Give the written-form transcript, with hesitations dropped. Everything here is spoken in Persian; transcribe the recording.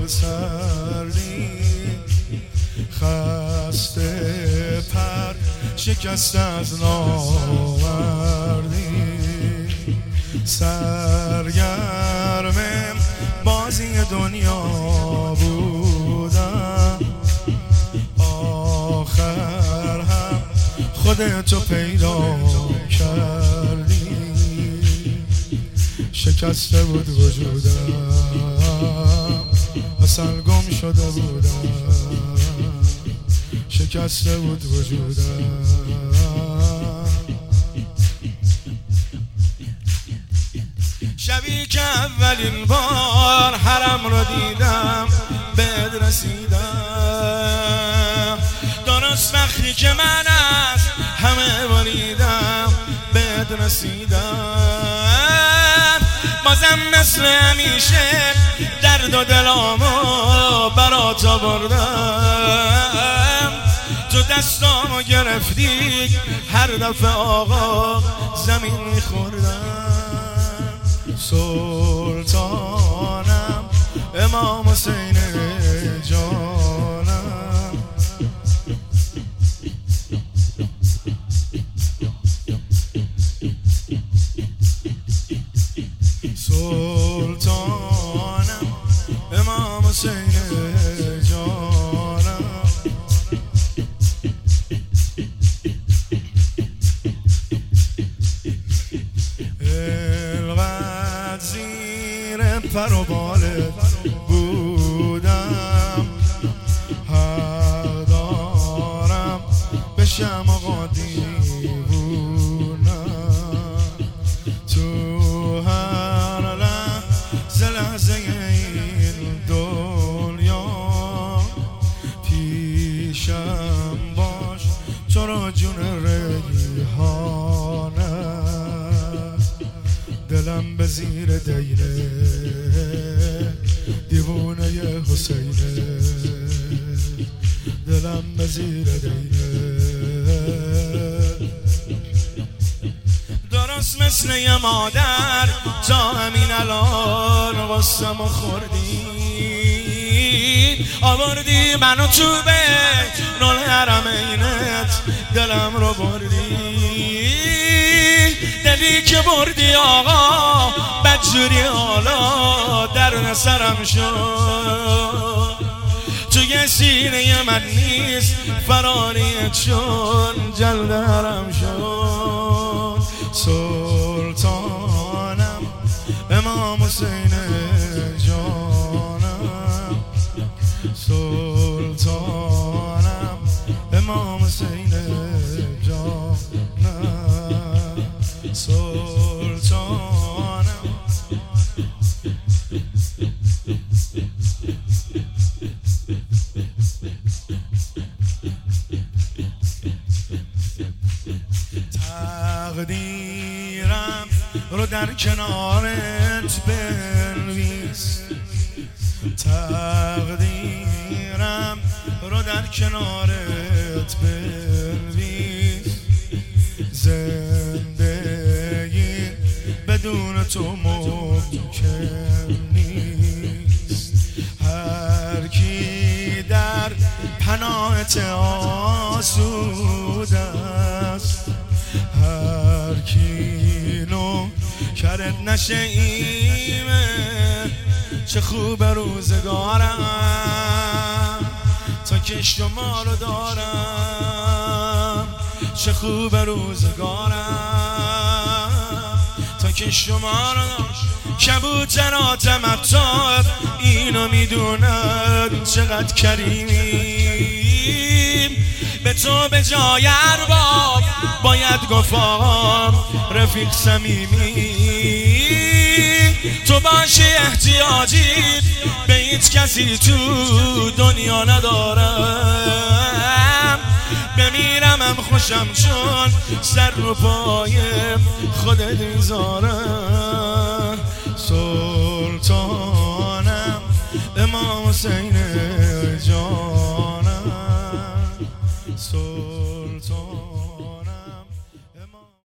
تسلی خسته پر شکست از ناوردی سرگرم بازی دنیا بودم آخر هم خودتو پیدا کردی شکسته بود وجودم اصلا گم شده بودم شکسته بود وجودم شبی که اولین بار حرم رو دیدم بهت رسیدم درست وقتی که من از همه بریدم بهت رسیدم بازم مثل همیشه درد و دلامو برات آوردم تو دستامو گرفتی هر دفعه آقا زمین میخوردم سلطانم امام حسین جانم سلطانم امام حسین جانم القدر زیر پر و بالت بودم حق دارم بشم آقا دیوونم تو هر لحظه این دنیا پیشم باش تو را جون ریحانه دلم به زیر دیره دیوونه حسینه دلم به زیر دیره درست مثل یه مادر تا همین الان غصم و خوردی آوردی منو تو بیت الحرمینت دلم رو بردی دلی که بردی آقا بدجوری حالا در سرم شد توی سینه من نیست فراریت چون جلد حرم شد سلطانم امام حسین جانم سلطانم امام حسین جانم سلطانم تقدیرم رو در کنارت بنویس تقدیرم رو در کنارت بنویس زندگی بدون تو ممکن نیست هر کی در پناهت آسوده است هر کی نوکرت نشه ایمه چه خوب روزگارم تا که شما رو دارم چه خوب روزگارم تا که شما رو دارم کبوترات مطار اینو میدونن چقدر کریمیم به تو به جای ارباب باید گفت رفیق صمیمی تو باشی احتیاجی به هیچ کسی تو دنیا ندارم بمیرم هم خوشم چون سر رو پای خودت میذارم سلطانم امام حسین جانم